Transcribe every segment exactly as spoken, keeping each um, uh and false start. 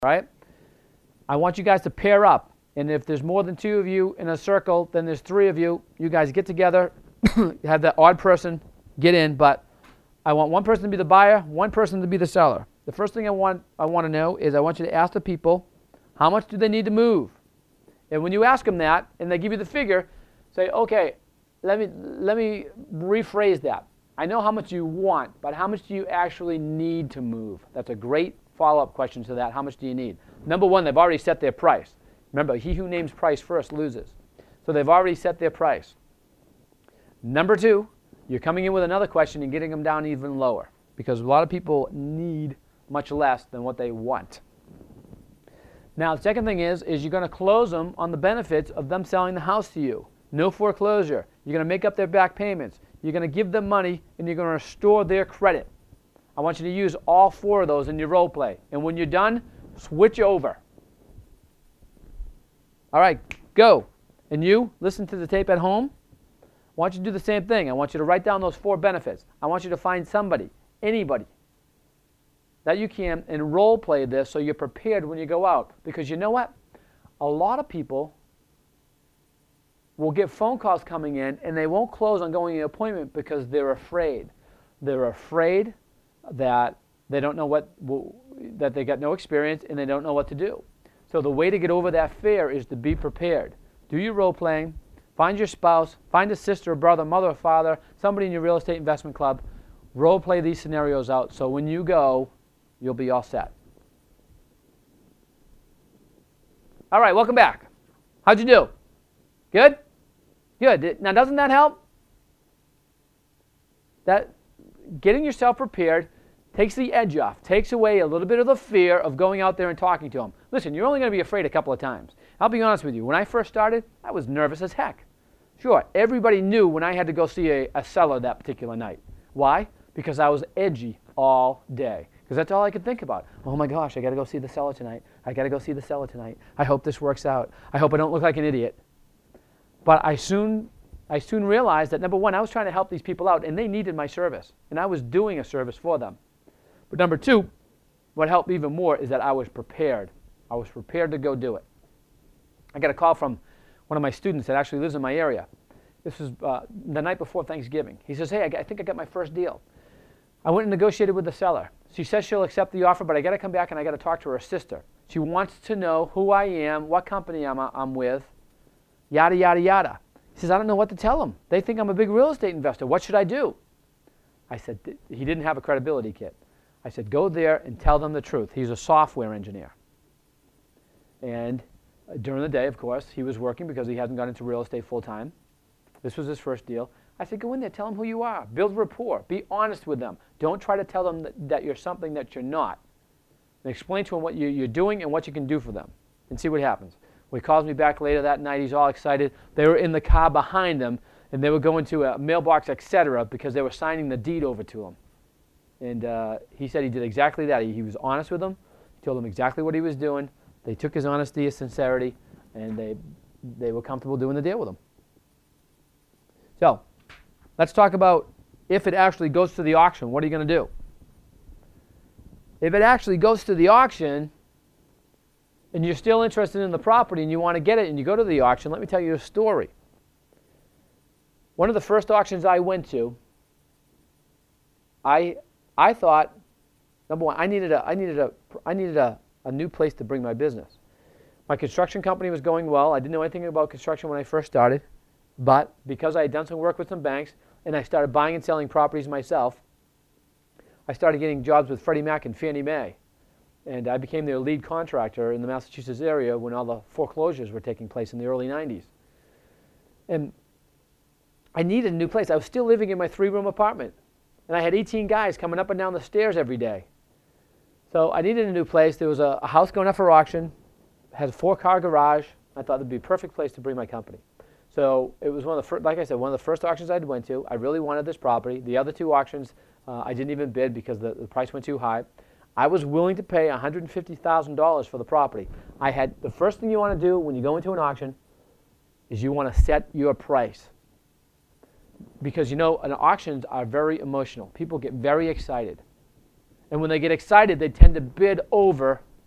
all right? I want you guys to pair up. And if there's more than two of you in a circle, then there's three of you. You guys get together, have that odd person get in, but I want one person to be the buyer, one person to be the seller. The first thing I want I want to know is I want you to ask the people, how much do they need to move? And when you ask them that, and they give you the figure, say, okay, let me let me rephrase that. I know how much you want, but how much do you actually need to move? That's a great follow-up question to that. How much do you need? Number one, they've already set their price. Remember, he who names price first loses. So they've already set their price. Number two, you're coming in with another question and getting them down even lower, because a lot of people need much less than what they want. Now, the second thing is, is you're going to close them on the benefits of them selling the house to you. No foreclosure. You're going to make up their back payments. You're going to give them money, and you're going to restore their credit. I want you to use all four of those in your role play. And when you're done, switch over. All right, go. And you, listen to the tape at home. I want you to do the same thing. I want you to write down those four benefits. I want you to find somebody, anybody, that you can, and role play this so you're prepared when you go out. Because you know what? A lot of people will get phone calls coming in, and they won't close on going to an appointment because they're afraid. They're afraid that they don't know what, that they got no experience and they don't know what to do. So the way to get over that fear is to be prepared. Do your role playing. Find your spouse. Find a sister, or brother, mother, or father, somebody in your real estate investment club. Role play these scenarios out so when you go, you'll be all set. All right, welcome back. How'd you do? Good? Good. Now, doesn't that help? That getting yourself prepared takes the edge off, takes away a little bit of the fear of going out there and talking to them. Listen, you're only going to be afraid a couple of times. I'll be honest with you. When I first started, I was nervous as heck. Sure, everybody knew when I had to go see a, a seller that particular night. Why? Because I was edgy all day. Because that's all I could think about. Oh my gosh, I got to go see the seller tonight. I got to go see the seller tonight. I hope this works out. I hope I don't look like an idiot. But I soon, I soon realized that, number one, I was trying to help these people out, and they needed my service. And I was doing a service for them. But number two, what helped even more is that I was prepared. I was prepared to go do it. I got a call from one of my students that actually lives in my area. This was uh, the night before Thanksgiving. He says, hey, I, got, I think I got my first deal. I went and negotiated with the seller. She says she'll accept the offer, but I got to come back and I got to talk to her sister. She wants to know who I am, what company I'm, I'm with, yada, yada, yada. He says, I don't know what to tell them. They think I'm a big real estate investor. What should I do? I said, he didn't have a credibility kit. I said, go there and tell them the truth. He's a software engineer. And during the day, of course, he was working because he hasn't got into real estate full time. This was his first deal. I said, go in there, tell them who you are. Build rapport. Be honest with them. Don't try to tell them that, that you're something that you're not. And explain to them what you, you're doing and what you can do for them. And see what happens. Well, he calls me back later that night. He's all excited. They were in the car behind him, and they were going to a mailbox, et cetera, because they were signing the deed over to him. And uh, he said he did exactly that. He, he was honest with them. He told them exactly what he was doing. They took his honesty, his sincerity, and they, they were comfortable doing the deal with him. So let's talk about if it actually goes to the auction, what are you going to do? If it actually goes to the auction and you're still interested in the property and you want to get it and you go to the auction, let me tell you a story. One of the first auctions I went to, I I thought, number one, I needed a I needed a I needed a, a new place to bring my business. My construction company was going well. I didn't know anything about construction when I first started, but because I had done some work with some banks and I started buying and selling properties myself, I started getting jobs with Freddie Mac and Fannie Mae. And I became their lead contractor in the Massachusetts area when all the foreclosures were taking place in the early nineties. And I needed a new place. I was still living in my three-room apartment. And I had eighteen guys coming up and down the stairs every day. So I needed a new place. There was a, a house going up for auction. It had a four-car garage. I thought it would be a perfect place to bring my company. So it was one of the first, like I said, one of the first auctions I went to. I really wanted this property. The other two auctions, uh, I didn't even bid because the, the price went too high. I was willing to pay one hundred fifty thousand dollars for the property. I had, the first thing you want to do when you go into an auction is you want to set your price. Because, you know, an auctions are very emotional. People get very excited. And when they get excited, they tend to bid over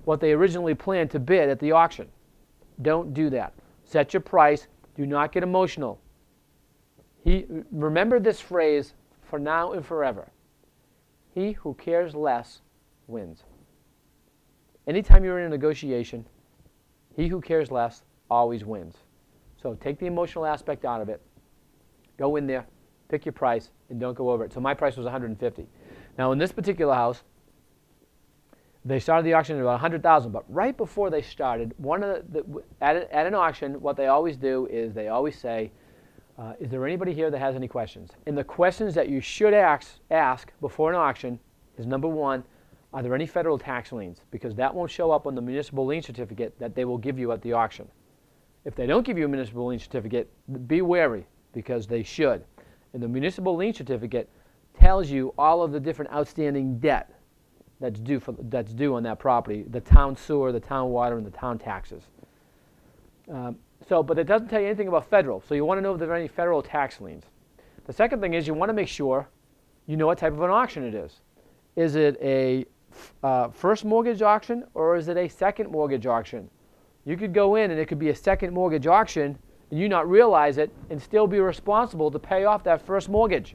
what they originally planned to bid at the auction. Don't do that. Set your price. Do not get emotional. He, remember this phrase for now and forever. He who cares less wins. Anytime you're in a negotiation, he who cares less always wins. So take the emotional aspect out of it. Go in there, pick your price, and don't go over it. So my price was one hundred fifty dollars. Now in this particular house, they started the auction at about one hundred thousand dollars, but right before they started, one of the, the at, a, at an auction, what they always do is they always say, uh, is there anybody here that has any questions? And the questions that you should ask, ask before an auction is, number one, are there any federal tax liens? Because that won't show up on the municipal lien certificate that they will give you at the auction. If they don't give you a municipal lien certificate, be wary, because they should. And the municipal lien certificate tells you all of the different outstanding debt that's due for, that's due on that property, the town sewer, the town water, and the town taxes. Um, so, but it doesn't tell you anything about federal, so you want to know if there are any federal tax liens. The second thing is you want to make sure you know what type of an auction it is. Is it a uh, first mortgage auction, or is it a second mortgage auction? You could go in and it could be a second mortgage auction and you not realize it and still be responsible to pay off that first mortgage.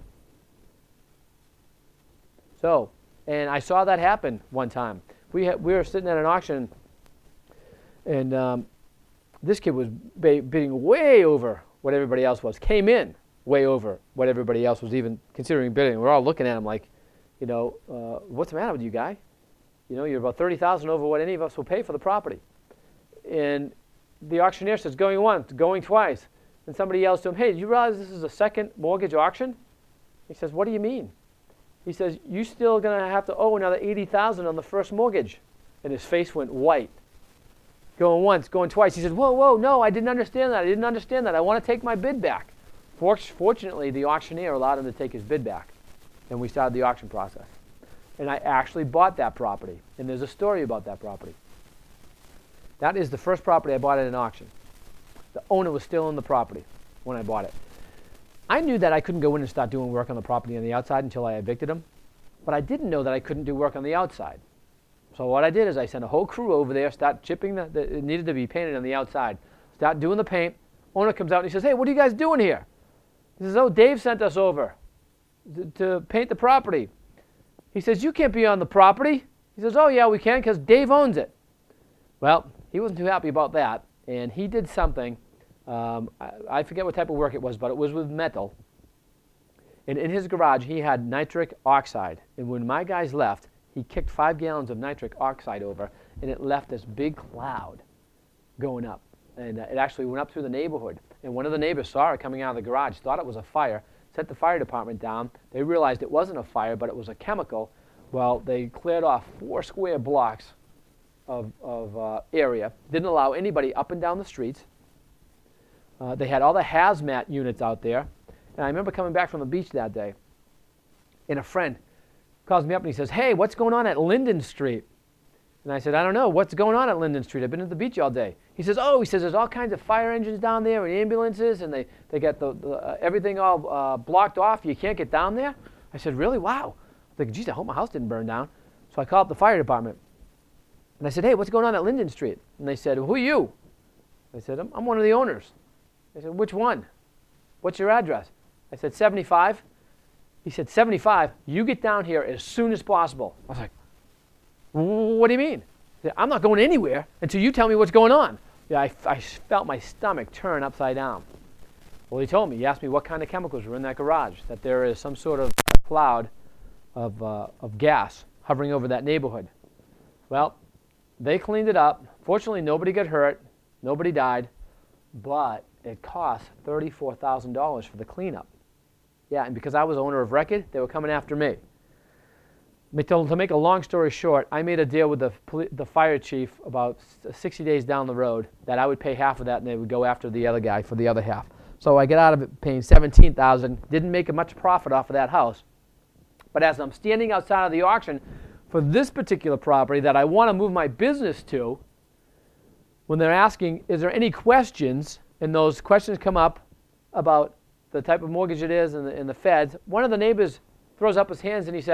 So, and I saw that happen one time. We, had, we were sitting at an auction, and um, this kid was bidding way over what everybody else was. Came in way over what everybody else was even considering bidding. We're all looking at him like, you know, uh, what's the matter with you, guy? You know, you're about thirty thousand dollars over what any of us will pay for the property. And the auctioneer says, going once, going twice. And somebody yells to him, hey, do you realize this is a second mortgage auction? He says, what do you mean? He says, you're still going to have to owe another eighty thousand dollars on the first mortgage. And his face went white. Going once, going twice. He said, whoa, whoa, no, I didn't understand that. I didn't understand that. I want to take my bid back. Fortunately, the auctioneer allowed him to take his bid back. And we started the auction process. And I actually bought that property. And there's a story about that property. That is the first property I bought at an auction. The owner was still in the property when I bought it. I knew that I couldn't go in and start doing work on the property on the outside until I evicted him, but I didn't know that I couldn't do work on the outside. So what I did is I sent a whole crew over there, start chipping, the, the, it needed to be painted on the outside, start doing the paint. Owner comes out and he says, hey, what are you guys doing here? He says, oh, Dave sent us over to, to paint the property. He says, you can't be on the property. He says, oh yeah, we can, because Dave owns it. Well, he wasn't too happy about that, and he did something. Um, I, I forget what type of work it was, but it was with metal. And in his garage, he had nitric oxide. And when my guys left, he kicked five gallons of nitric oxide over, and it left this big cloud going up. And uh, it actually went up through the neighborhood. And one of the neighbors saw it coming out of the garage, thought it was a fire, sent the fire department down. They realized it wasn't a fire, but it was a chemical. Well, they cleared off four square blocks of, of uh, area, didn't allow anybody up and down the streets. Uh, they had all the hazmat units out there. And I remember coming back from the beach that day, and a friend calls me up and he says, hey, what's going on at Linden Street? And I said, I don't know. What's going on at Linden Street? I've been at the beach all day. He says, oh, he says, there's all kinds of fire engines down there and ambulances, and they, they got the, the, uh, everything all uh, blocked off. You can't get down there. I said, really? Wow. I was like, geez, I hope my house didn't burn down. So I called up the fire department. And I said, hey, what's going on at Linden Street? And they said, who are you? I said, I'm, I'm one of the owners. They said, which one? What's your address? I said, seventy-five. He said, seventy-five, you get down here as soon as possible. I was like, what do you mean? He said, I'm not going anywhere until you tell me what's going on. Yeah, I, I felt my stomach turn upside down. Well, he told me, he asked me what kind of chemicals were in that garage, that there is some sort of cloud of, uh, of gas hovering over that neighborhood. Well, they cleaned it up. Fortunately, nobody got hurt. Nobody died. But it cost thirty-four thousand dollars for the cleanup. Yeah, and because I was owner of record, they were coming after me. To make a long story short, I made a deal with the, the fire chief about sixty days down the road that I would pay half of that and they would go after the other guy for the other half. So I get out of it paying seventeen thousand dollars, didn't make much profit off of that house. But as I'm standing outside of the auction for this particular property that I want to move my business to, when they're asking, is there any questions, and those questions come up about the type of mortgage it is and the, and the feds, one of the neighbors throws up his hands and he says,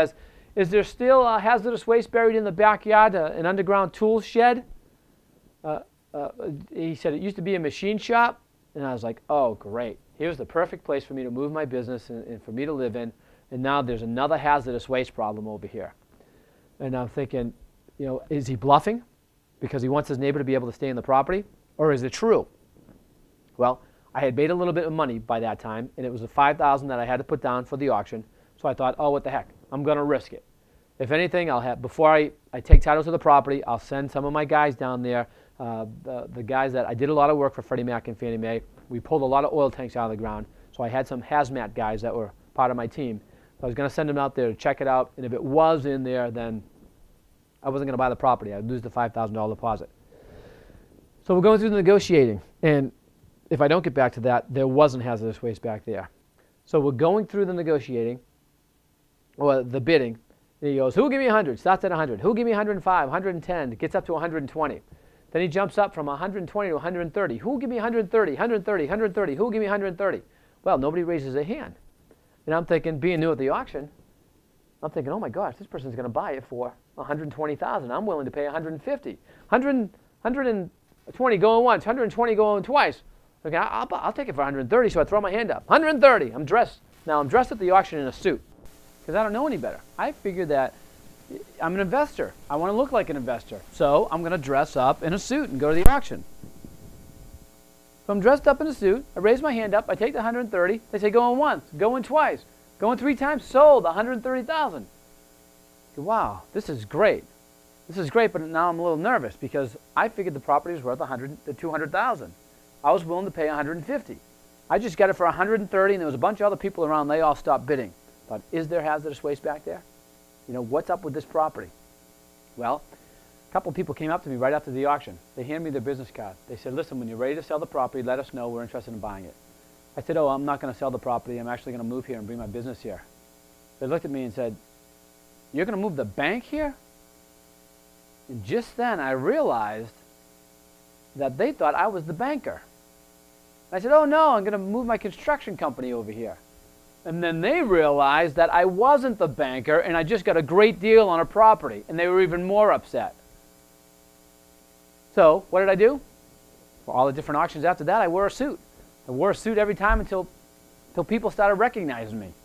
is there still uh, hazardous waste buried in the backyard, uh, an underground tool shed? Uh, uh, he said it used to be a machine shop. And I was like, oh, great. Here's the perfect place for me to move my business and, and for me to live in. And now there's another hazardous waste problem over here. And I'm thinking, you know, is he bluffing because he wants his neighbor to be able to stay in the property? Or is it true? Well, I had made a little bit of money by that time, and it was the five thousand dollars that I had to put down for the auction. So I thought, oh, what the heck? I'm going to risk it. If anything, I'll have, before I, I take title to the property, I'll send some of my guys down there. Uh, the, the guys that I did a lot of work for Freddie Mac and Fannie Mae. We pulled a lot of oil tanks out of the ground. So I had some hazmat guys that were part of my team. So I was going to send them out there to check it out. And if it was in there, then I wasn't going to buy the property. I'd lose the five thousand dollars deposit. So we're going through the negotiating. And if I don't get back to that, there wasn't hazardous waste back there. So we're going through the negotiating, or the bidding. And he goes, who'll give me one hundred? Starts at one hundred. Who'll give me one hundred five, one hundred ten? Gets up to one hundred twenty. Then he jumps up from one hundred twenty to one hundred thirty. Who'll give me one hundred thirty, one hundred thirty, one hundred thirty? Who'll give me one hundred thirty? Well, nobody raises a hand. And I'm thinking, being new at the auction, I'm thinking, oh my gosh, this person's going to buy it for one hundred twenty thousand dollars. I'm willing to pay one hundred fifty. one hundred, one hundred twenty going once, one hundred twenty going twice. Okay, I'll, I'll take it for one hundred thirty, so I throw my hand up. one hundred thirty. I'm dressed. Now, I'm dressed at the auction in a suit because I don't know any better. I figured that I'm an investor. I want to look like an investor. So I'm going to dress up in a suit and go to the auction. So I'm dressed up in a suit. I raise my hand up. I take the one hundred thirty. They say going once, going twice, going three times, sold, one hundred thirty thousand dollars. Wow, this is great. This is great, but now I'm a little nervous because I figured the property was worth one hundred, two hundred thousand dollars. I was willing to pay one hundred fifty. I just got it for one hundred thirty, and there was a bunch of other people around. They all stopped bidding. But is there hazardous waste back there? You know, what's up with this property? Well, a couple of people came up to me right after the auction. They handed me their business card. They said, listen, when you're ready to sell the property, let us know. We're interested in buying it. I said, oh, I'm not going to sell the property. I'm actually going to move here and bring my business here. They looked at me and said, you're going to move the bank here? And just then I realized that they thought I was the banker. I said, oh no, I'm going to move my construction company over here. And then they realized that I wasn't the banker and I just got a great deal on a property, and they were even more upset. So what did I do? For all the different auctions after that, I wore a suit. I wore a suit every time until, until people started recognizing me.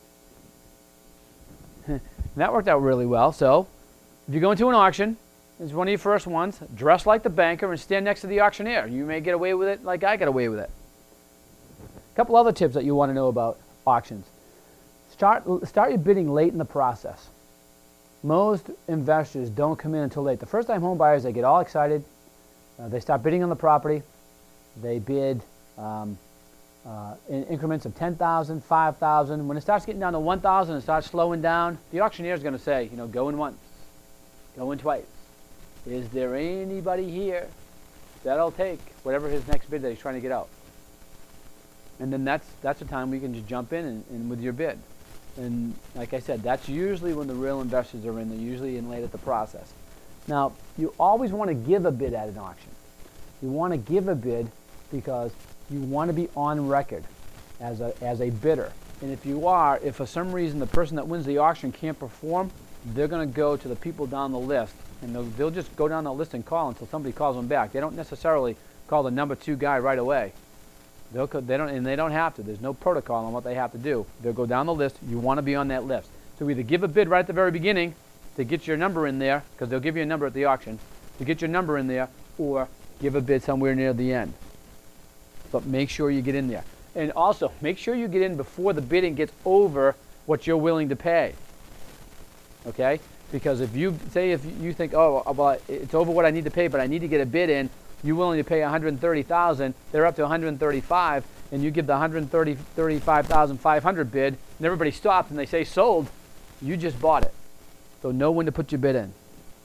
That worked out really well. So if you go into an auction, it's one of your first ones, dress like the banker and stand next to the auctioneer. You may get away with it like I got away with it. A couple other tips that you want to know about auctions. Start, start your bidding late in the process. Most investors don't come in until late. The first-time home buyers, they get all excited. Uh, they start bidding on the property. They bid um, uh, in increments of ten thousand dollars, five thousand dollars. When it starts getting down to one thousand dollars and starts slowing down, the auctioneer is going to say, you know, going once, going twice. Is there anybody here that'll take whatever his next bid that he's trying to get out? And then that's that's the time we can just jump in and, and with your bid. And like I said, that's usually when the real investors are in. They're usually in late at the process. Now, you always want to give a bid at an auction. You want to give a bid because you want to be on record as a, as a bidder. And if you are, if for some reason the person that wins the auction can't perform, they're going to go to the people down the list. And they'll, they'll just go down the list and call until somebody calls them back. They don't necessarily call the number two guy right away. They'll, they don't, and they don't have to. There's no protocol on what they have to do. They'll go down the list. You want to be on that list. So either give a bid right at the very beginning to get your number in there, because they'll give you a number at the auction, to get your number in there, or give a bid somewhere near the end. But make sure you get in there. And also, make sure you get in before the bidding gets over what you're willing to pay. Okay? Because if you, say if you think, oh, well, it's over what I need to pay, but I need to get a bid in, you're willing to pay one hundred thirty thousand dollars, they're up to one hundred thirty-five, and you give the one hundred thirty-five thousand five hundred bid, and everybody stops and they say sold, you just bought it. So know when to put your bid in.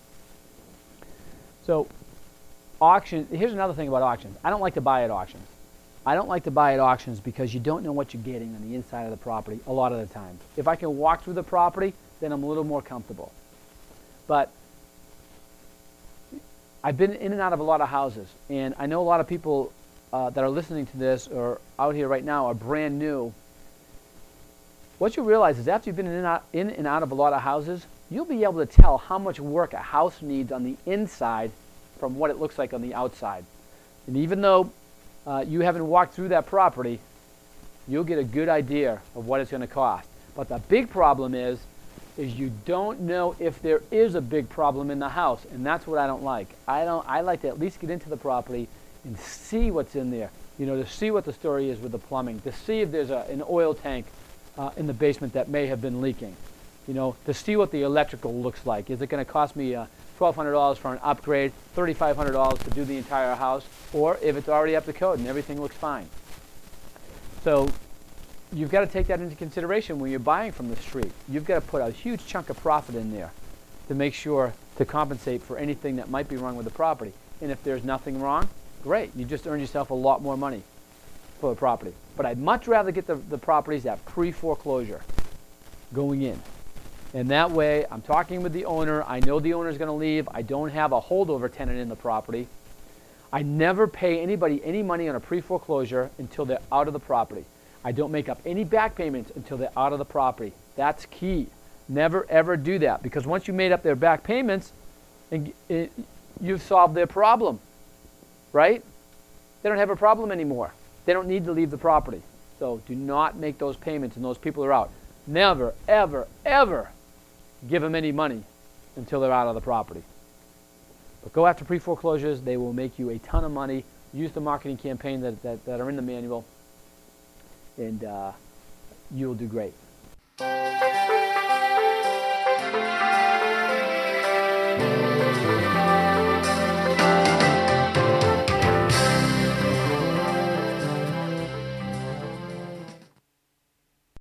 So auction, here's another thing about auctions. I don't like to buy at auctions. I don't like to buy at auctions because you don't know what you're getting on the inside of the property a lot of the time. If I can walk through the property, then I'm a little more comfortable. But I've been in and out of a lot of houses, and I know a lot of people uh, that are listening to this or out here right now are brand new. What you realize is after you've been in and, out, in and out of a lot of houses, you'll be able to tell how much work a house needs on the inside from what it looks like on the outside. And even though uh, you haven't walked through that property, you'll get a good idea of what it's going to cost. But the big problem is, is you don't know if there is a big problem in the house, and that's what I don't like. I don't. I like to at least get into the property and see what's in there. You know, to see what the story is with the plumbing, to see if there's a, an oil tank uh, in the basement that may have been leaking. You know, to see what the electrical looks like. Is it going to cost me uh, twelve hundred dollars for an upgrade, thirty-five hundred dollars to do the entire house, or if it's already up to code and everything looks fine. So you've got to take that into consideration when you're buying from the street. You've got to put a huge chunk of profit in there to make sure to compensate for anything that might be wrong with the property. And if there's nothing wrong, great. You just earned yourself a lot more money for the property. But I'd much rather get the, the properties that pre-foreclosure going in. And that way, I'm talking with the owner. I know the owner's going to leave. I don't have a holdover tenant in the property. I never pay anybody any money on a pre-foreclosure until they're out of the property. I don't make up any back payments until they're out of the property. That's key. Never, ever do that, because once you made up their back payments, and it, you've solved their problem, right? They don't have a problem anymore. They don't need to leave the property. So do not make those payments and those people are out. Never, ever, ever give them any money until they're out of the property. But go after pre-foreclosures. They will make you a ton of money. Use the marketing campaign that, that, that are in the manual, and uh, you'll do great.